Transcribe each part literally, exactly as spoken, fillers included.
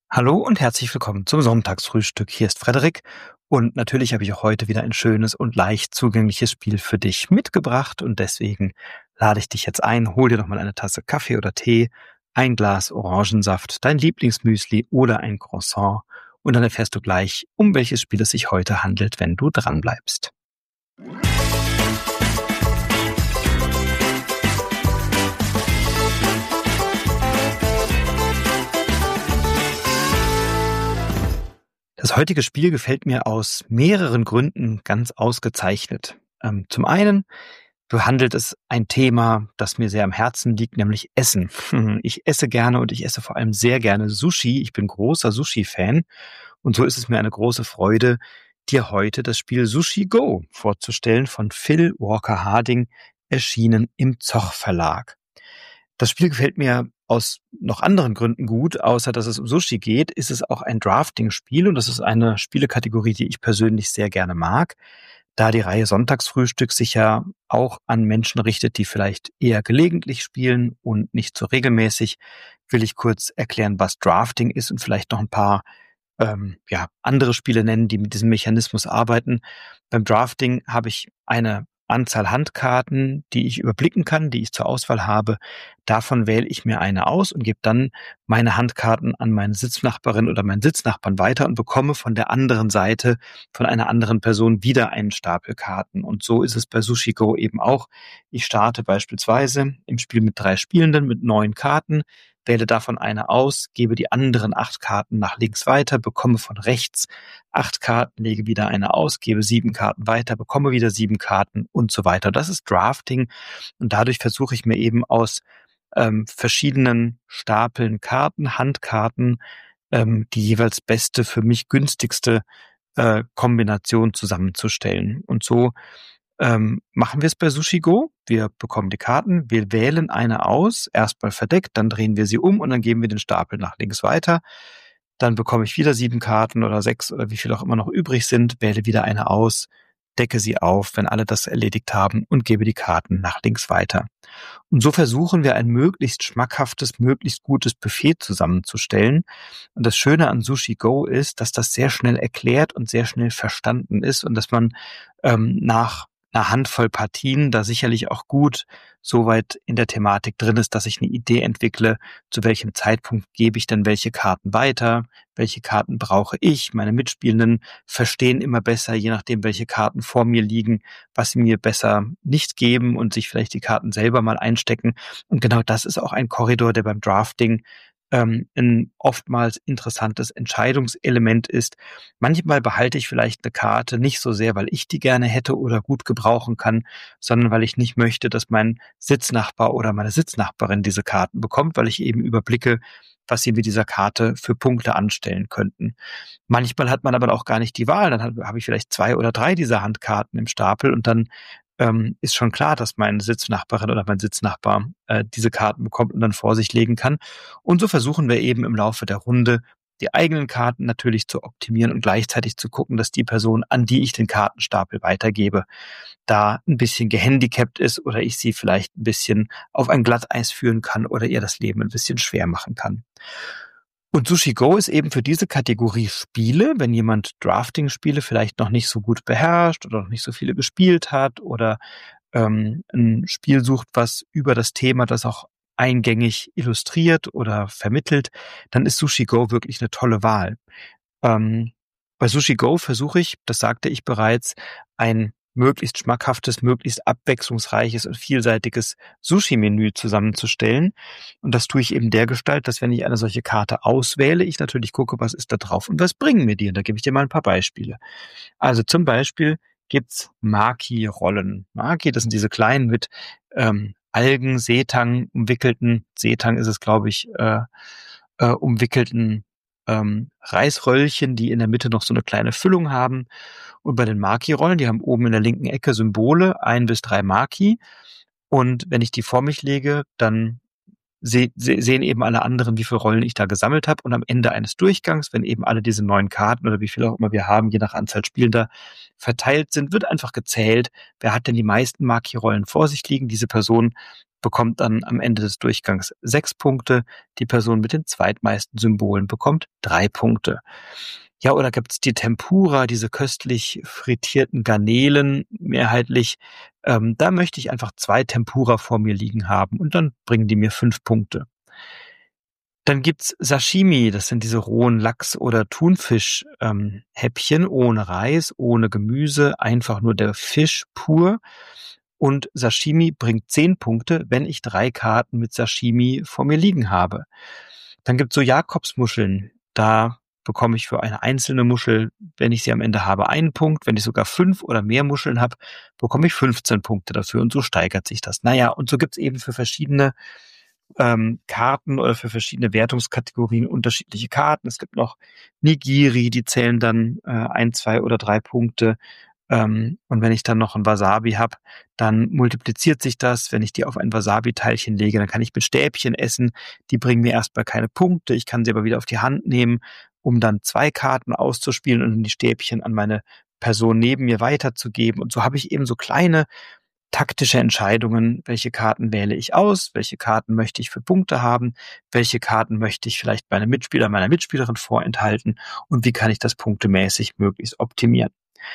Hallo und herzlich willkommen zum Sonntagsfrühstück. Hier ist Frederik und natürlich habe ich auch heute wieder ein schönes und leicht zugängliches Spiel für dich mitgebracht und deswegen lade ich dich jetzt ein, hol dir noch mal eine Tasse Kaffee oder Tee, ein Glas Orangensaft, dein Lieblingsmüsli oder ein Croissant und dann erfährst du gleich, um welches Spiel es sich heute handelt, wenn du dran bleibst. Das heutige Spiel gefällt mir aus mehreren Gründen ganz ausgezeichnet. Ähm, zum einen behandelt es ein Thema, das mir sehr am Herzen liegt, nämlich Essen. Ich esse gerne und ich esse vor allem sehr gerne Sushi. Ich bin großer Sushi-Fan und so ist es mir eine große Freude, dir heute das Spiel Sushi Go vorzustellen, von Phil Walker Harding, erschienen im Zoch Verlag. Das Spiel gefällt mir aus noch anderen Gründen gut, außer dass es um Sushi geht, ist es auch ein Drafting-Spiel und das ist eine Spielekategorie, die ich persönlich sehr gerne mag, da die Reihe Sonntagsfrühstück sich ja auch an Menschen richtet, die vielleicht eher gelegentlich spielen und nicht so regelmäßig, will ich kurz erklären, was Drafting ist und vielleicht noch ein paar ähm, ja, andere Spiele nennen, die mit diesem Mechanismus arbeiten. Beim Drafting habe ich eine Anzahl Handkarten, die ich überblicken kann, die ich zur Auswahl habe. Davon wähle ich mir eine aus und gebe dann meine Handkarten an meine Sitznachbarin oder meinen Sitznachbarn weiter und bekomme von der anderen Seite, von einer anderen Person wieder einen Stapel Karten. Und so ist es bei Sushi Go eben auch. Ich starte beispielsweise im Spiel mit drei Spielenden mit neun Karten, wähle davon eine aus, gebe die anderen acht Karten nach links weiter, bekomme von rechts acht Karten, lege wieder eine aus, gebe sieben Karten weiter, bekomme wieder sieben Karten und so weiter. Das ist Drafting und dadurch versuche ich mir eben aus ähm, verschiedenen Stapeln Karten, Handkarten, ähm, die jeweils beste, für mich günstigste äh, Kombination zusammenzustellen. Und so ähm, machen wir es bei Sushi Go. Wir bekommen die Karten, wir wählen eine aus, erstmal verdeckt, dann drehen wir sie um und dann geben wir den Stapel nach links weiter. Dann bekomme ich wieder sieben Karten oder sechs oder wie viel auch immer noch übrig sind, wähle wieder eine aus, decke sie auf, wenn alle das erledigt haben und gebe die Karten nach links weiter. Und so versuchen wir ein möglichst schmackhaftes, möglichst gutes Buffet zusammenzustellen. Und das Schöne an Sushi Go ist, dass das sehr schnell erklärt und sehr schnell verstanden ist und dass man ähm, nach einer Handvoll Partien da sicherlich auch gut so weit in der Thematik drin ist, dass ich eine Idee entwickle, zu welchem Zeitpunkt gebe ich denn welche Karten weiter, welche Karten brauche ich. Meine Mitspielenden verstehen immer besser, je nachdem, welche Karten vor mir liegen, was sie mir besser nicht geben und sich vielleicht die Karten selber mal einstecken. Und genau das ist auch ein Korridor, der beim Drafting ähm, ein oftmals interessantes Entscheidungselement ist. Manchmal behalte ich vielleicht eine Karte nicht so sehr, weil ich die gerne hätte oder gut gebrauchen kann, sondern weil ich nicht möchte, dass mein Sitznachbar oder meine Sitznachbarin diese Karten bekommt, weil ich eben überblicke, was sie mit dieser Karte für Punkte anstellen könnten. Manchmal hat man aber auch gar nicht die Wahl. Dann habe ich vielleicht zwei oder drei dieser Handkarten im Stapel und dann ähm, ist schon klar, dass meine Sitznachbarin oder mein Sitznachbar äh, diese Karten bekommt und dann vor sich legen kann. Und so versuchen wir eben im Laufe der Runde die eigenen Karten natürlich zu optimieren und gleichzeitig zu gucken, dass die Person, an die ich den Kartenstapel weitergebe, da ein bisschen gehandicapt ist oder ich sie vielleicht ein bisschen auf ein Glatteis führen kann oder ihr das Leben ein bisschen schwer machen kann. Und Sushi Go ist eben für diese Kategorie Spiele, wenn jemand Drafting-Spiele vielleicht noch nicht so gut beherrscht oder noch nicht so viele gespielt hat oder ähm, ein Spiel sucht, was über das Thema, das auch eingängig illustriert oder vermittelt, dann ist Sushi Go wirklich eine tolle Wahl. Ähm, bei Sushi Go versuche ich, das sagte ich bereits, ein möglichst schmackhaftes, möglichst abwechslungsreiches und vielseitiges Sushi-Menü zusammenzustellen. Und das tue ich eben dergestalt, dass wenn ich eine solche Karte auswähle, ich natürlich gucke, was ist da drauf und was bringen mir die. Und da gebe ich dir mal ein paar Beispiele. Also zum Beispiel gibt's Maki-Rollen. Maki, das sind diese kleinen mit ähm, Algen, Seetang umwickelten, Seetang ist es, glaube ich, äh, äh, umwickelten ähm, Reisröllchen, die in der Mitte noch so eine kleine Füllung haben. Und bei den Maki-Rollen, die haben oben in der linken Ecke Symbole, ein bis drei Maki. Und wenn ich die vor mich lege, dann se- se- sehen eben alle anderen, wie viele Rollen ich da gesammelt habe. Und am Ende eines Durchgangs, wenn eben alle diese neun Karten oder wie viel auch immer wir haben, je nach Anzahl Spielender, verteilt sind, wird einfach gezählt, wer hat denn die meisten Maki-Rollen vor sich liegen. Diese Person bekommt dann am Ende des Durchgangs sechs Punkte. Die Person mit den zweitmeisten Symbolen bekommt drei Punkte. Ja, oder gibt's die Tempura, diese köstlich frittierten Garnelen mehrheitlich. Ähm, da möchte ich einfach zwei Tempura vor mir liegen haben und dann bringen die mir fünf Punkte. Dann gibt's Sashimi, das sind diese rohen Lachs- oder Thunfisch-Häppchen ähm, ohne Reis, ohne Gemüse, einfach nur der Fisch pur. Und Sashimi bringt zehn Punkte, wenn ich drei Karten mit Sashimi vor mir liegen habe. Dann gibt's so Jakobsmuscheln. Da bekomme ich für eine einzelne Muschel, wenn ich sie am Ende habe, einen Punkt. Wenn ich sogar fünf oder mehr Muscheln habe, bekomme ich fünfzehn Punkte dafür. Und so steigert sich das. Naja, und so gibt's eben für verschiedene ähm, Karten oder für verschiedene Wertungskategorien unterschiedliche Karten. Es gibt noch Nigiri, die zählen dann äh, ein, zwei oder drei Punkte. Ähm, und wenn ich dann noch ein Wasabi habe, dann multipliziert sich das. Wenn ich die auf ein Wasabi-Teilchen lege, dann kann ich mit Stäbchen essen. Die bringen mir erstmal keine Punkte. Ich kann sie aber wieder auf die Hand nehmen, um dann zwei Karten auszuspielen und die Stäbchen an meine Person neben mir weiterzugeben. Und so habe ich eben so kleine taktische Entscheidungen, welche Karten wähle ich aus, welche Karten möchte ich für Punkte haben, welche Karten möchte ich vielleicht meinem Mitspieler, meiner Mitspielerin vorenthalten und wie kann ich das punktemäßig möglichst optimieren.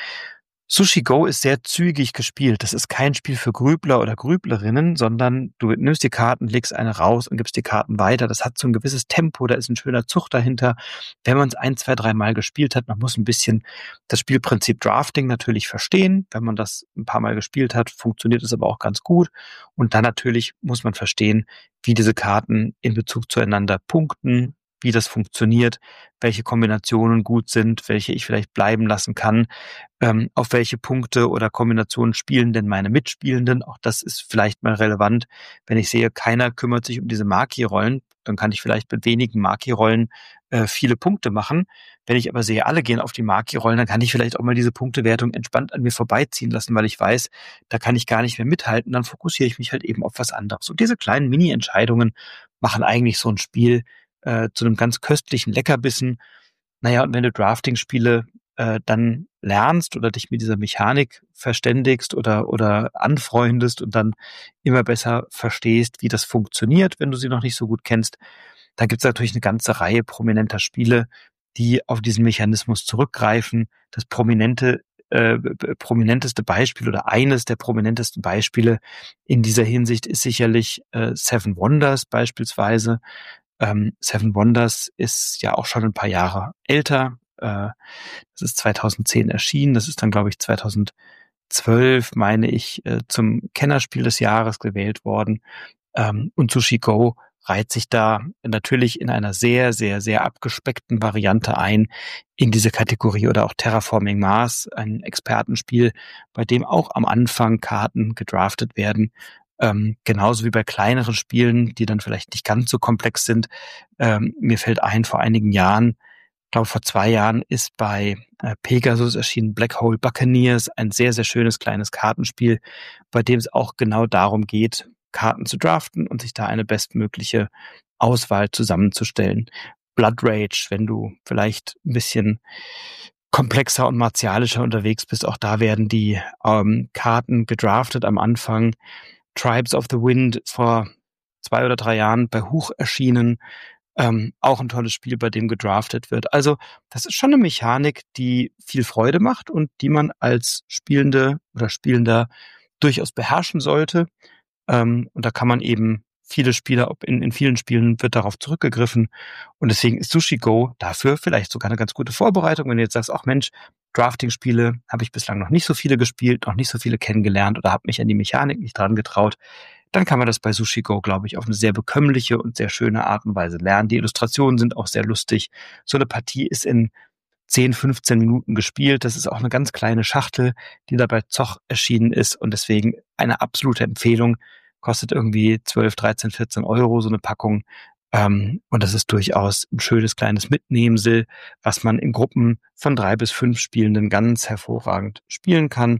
Sushi Go ist sehr zügig gespielt. Das ist kein Spiel für Grübler oder Grüblerinnen, sondern du nimmst die Karten, legst eine raus und gibst die Karten weiter. Das hat so ein gewisses Tempo, da ist ein schöner Zug dahinter. Wenn man es ein, zwei, drei Mal gespielt hat, man muss ein bisschen das Spielprinzip Drafting natürlich verstehen. Wenn man das ein paar Mal gespielt hat, funktioniert es aber auch ganz gut. Und dann natürlich muss man verstehen, wie diese Karten in Bezug zueinander punkten, wie das funktioniert, welche Kombinationen gut sind, welche ich vielleicht bleiben lassen kann, ähm, auf welche Punkte oder Kombinationen spielen denn meine Mitspielenden. Auch das ist vielleicht mal relevant. Wenn ich sehe, keiner kümmert sich um diese Marquis-Rollen, dann kann ich vielleicht mit wenigen Marquis-Rollen äh, viele Punkte machen. Wenn ich aber sehe, alle gehen auf die Marquis-Rollen, dann kann ich vielleicht auch mal diese Punktewertung entspannt an mir vorbeiziehen lassen, weil ich weiß, da kann ich gar nicht mehr mithalten. Dann fokussiere ich mich halt eben auf was anderes. Und diese kleinen Mini-Entscheidungen machen eigentlich so ein Spiel äh, zu einem ganz köstlichen Leckerbissen. Naja, und wenn du Drafting-Spiele äh, dann lernst oder dich mit dieser Mechanik verständigst oder oder anfreundest und dann immer besser verstehst, wie das funktioniert, wenn du sie noch nicht so gut kennst, dann gibt es natürlich eine ganze Reihe prominenter Spiele, die auf diesen Mechanismus zurückgreifen. Das prominente äh, prominenteste Beispiel oder eines der prominentesten Beispiele in dieser Hinsicht ist sicherlich äh, Seven Wonders beispielsweise. Ähm, Seven Wonders ist ja auch schon ein paar Jahre älter. Äh, das ist zweitausendzehn erschienen. Das ist dann, glaube ich, zweitausendzwölf, meine ich, äh, zum Kennerspiel des Jahres gewählt worden. Ähm, und Sushi Go reiht sich da natürlich in einer sehr, sehr, sehr abgespeckten Variante ein in diese Kategorie oder auch Terraforming Mars, ein Expertenspiel, bei dem auch am Anfang Karten gedraftet werden. Ähm, genauso wie bei kleineren Spielen, die dann vielleicht nicht ganz so komplex sind. Ähm, mir fällt ein, vor einigen Jahren, ich glaube vor zwei Jahren, ist bei äh, Pegasus erschienen Black Hole Buccaneers, ein sehr, sehr schönes kleines Kartenspiel, bei dem es auch genau darum geht, Karten zu draften und sich da eine bestmögliche Auswahl zusammenzustellen. Blood Rage, wenn du vielleicht ein bisschen komplexer und martialischer unterwegs bist, auch da werden die ähm, Karten gedraftet am Anfang. Tribes of the Wind vor zwei oder drei Jahren bei Huch erschienen. Ähm, auch ein tolles Spiel, bei dem gedraftet wird. Also das ist schon eine Mechanik, die viel Freude macht und die man als Spielende oder Spielender durchaus beherrschen sollte. Ähm, und da kann man eben viele Spieler, in, in vielen Spielen wird darauf zurückgegriffen. Und deswegen ist Sushi Go dafür vielleicht sogar eine ganz gute Vorbereitung. Wenn du jetzt sagst, ach Mensch, Drafting-Spiele habe ich bislang noch nicht so viele gespielt, noch nicht so viele kennengelernt oder habe mich an die Mechanik nicht dran getraut, dann kann man das bei Sushi Go, glaube ich, auf eine sehr bekömmliche und sehr schöne Art und Weise lernen. Die Illustrationen sind auch sehr lustig. So eine Partie ist in zehn, fünfzehn Minuten gespielt. Das ist auch eine ganz kleine Schachtel, die da bei Zoch erschienen ist und deswegen eine absolute Empfehlung. Kostet irgendwie zwölf, dreizehn, vierzehn Euro so eine Packung. Ähm, und das ist durchaus ein schönes kleines Mitnehmsel, was man in Gruppen von drei bis fünf Spielenden ganz hervorragend spielen kann.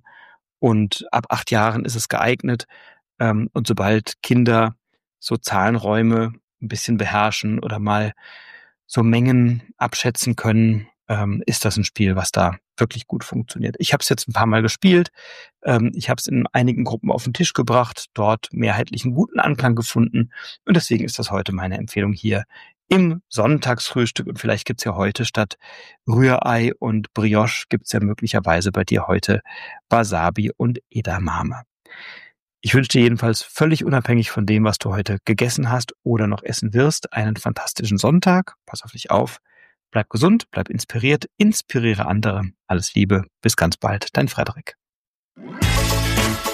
Und ab acht Jahren ist es geeignet. Ähm, und sobald Kinder so Zahlenräume ein bisschen beherrschen oder mal so Mengen abschätzen können, ähm, ist das ein Spiel, was da wirklich gut funktioniert. Ich habe es jetzt ein paar Mal gespielt. Ähm, ich habe es in einigen Gruppen auf den Tisch gebracht, dort mehrheitlich einen guten Anklang gefunden. Und deswegen ist das heute meine Empfehlung hier im Sonntagsfrühstück. Und vielleicht gibt's ja heute statt Rührei und Brioche gibt's ja möglicherweise bei dir heute Wasabi und Edamame. Ich wünsche dir jedenfalls völlig unabhängig von dem, was du heute gegessen hast oder noch essen wirst, einen fantastischen Sonntag. Pass auf dich auf. Bleib gesund, bleib inspiriert, inspiriere andere. Alles Liebe, bis ganz bald, dein Frederik.